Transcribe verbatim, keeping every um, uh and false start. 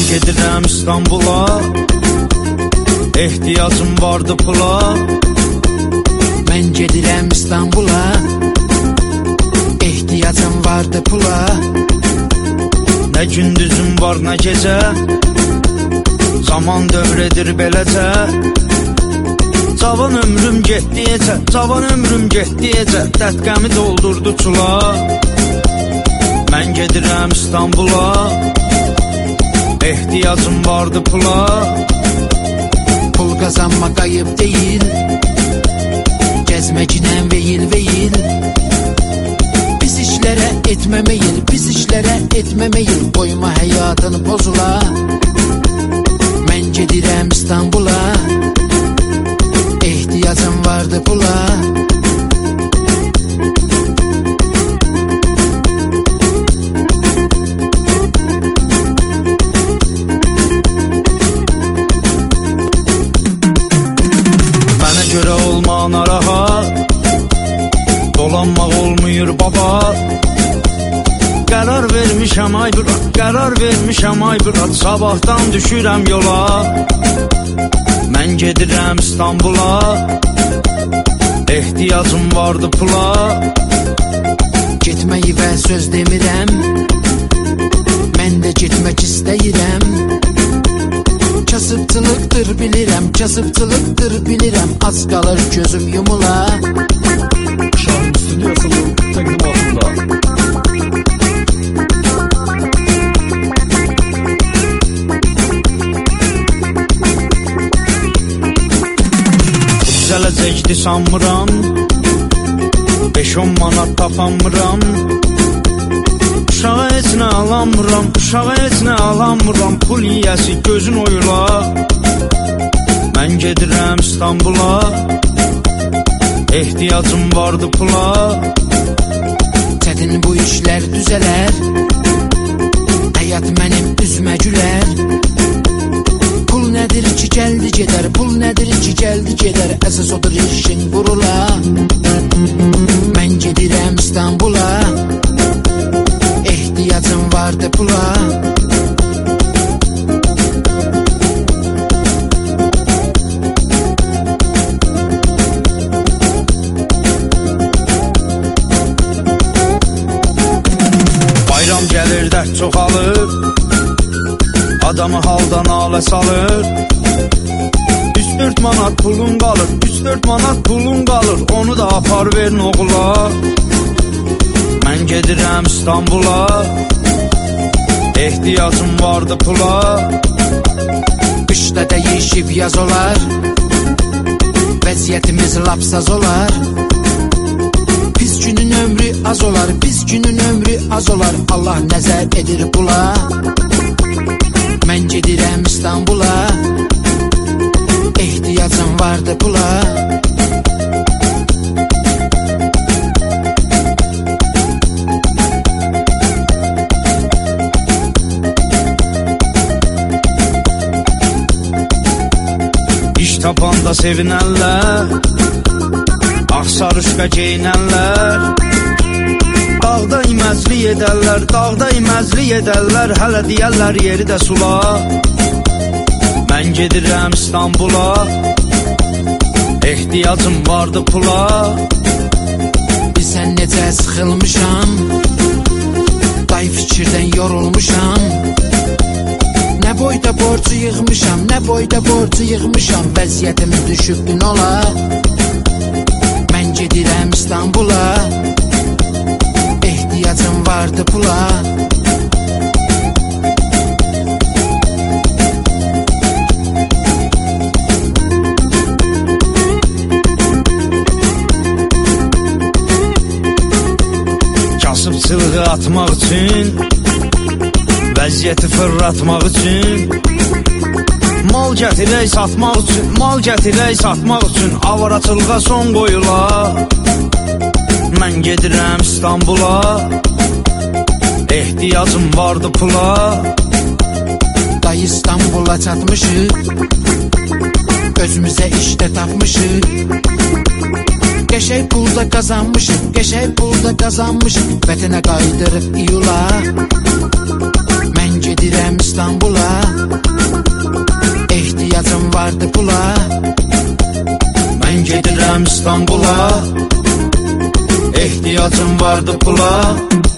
gedirəm İstanbula, ehtiyacım vardı pula. Mən gedirəm İstanbula, ehtiyacım vardı pula. Nə gündüzüm var, nə gecə, zaman dövr edir beləcə. Cavan ömrüm getdiyəcə, cavan ömrüm getdiyəcə, dərdqəmi doldurdu çula. Mən gedirəm İstanbula, ehtiyacım vardı pula. Pul qazanmaq ayıb deyil, gəzməklə veyil veyil. Pis işlərə etmə meyil, pis işlərə etmə meyil. Qoyma həyatını pozula. Mən gedirəm İstanbula, ehtiyacım vardı pula. Mənə görə olma narahat, dolanmaq olmuyor baba. Qərar vermişəm ay bırat, qərar vermişəm ay bırat, sabahdan düşürəm yola. Mən gedirəm İstanbula, ehtiyacım vardı pula. Getməyi və söz demirəm, mən də getmək istəyirəm. Kasıbçılıqdır bilirəm, kasıbçılıqdır bilirəm, az qalır gözüm yumula. Şahin stüdyosunun təqdimatında Düzələcəkdi sanmıram, beş on manat tapamıram. Uşağa heç nə alamıram, uşağa heç nə alamıram, pul yiyəsi gözün oyula. Mən gedirəm İstanbula, ehtiyacım vardı pula. Çətin bu işlər düzələr, həyat mənim üzmə gülər. Pul nədir ki gəldi gedər, pul nədir ki gəldi gedər, əsas odur işin qurula. Mən gedirəm İstanbula, ehtiyacım vardı pula. Bayram gəlir, dərd çoxalır, adamı haldan alə salır. Üç dörd manat pulun qalır, üç dörd manat pulun qalır, onu da apar verin oğula. Mən gedirəm İstanbula, ehtiyacım vardı pula. Qışda dəyişib yaz olar, vəziyyətimiz lapsaz olar. Pis günün ömrü az olar, pis günün ömrü az olar, Allah nəzər edir pula. Mən gedirəm İstanbula, ehtiyacım vardı pula. İş tapanda sevinənlər, axsarışqa geyinənlər. Dağda iməzlik edərlər, dağda iməzlik edərlər, hələ deyərlər yeri də sula. Mən gedirəm İstanbula, ehtiyacım vardı pula. Bilsən necə sıxılmışam, day fikirdən yorulmuşam. Nə boyda borcu yığmışam, nə boyda borcu yığmışam, vəziyyətim düşüb gün ola. Mən gedirəm İstanbula, ehtiyacım vardı pula. Kasıbçılığı atmaq üçün, vəziyyəti fırlatmaq üçün, mal gətirək satmaq üçün, mal gətirək satmaq üçün, avaraçılığa son qoyula. Mən gedirəm İstanbula, ehtiyacım vardı pula. Day İstanbula çatmışıq, özümüzə işdə tapmışıq. Qəşəng pulda qazanmışıq, qəşəng pulda qazanmışıq, vətənə qaydırıb iyula. Mən gedirəm İstanbula. İstanbula, ehtiyacım vardı pula. Mən gedirəm İstanbula, ehtiyacım vardı pula.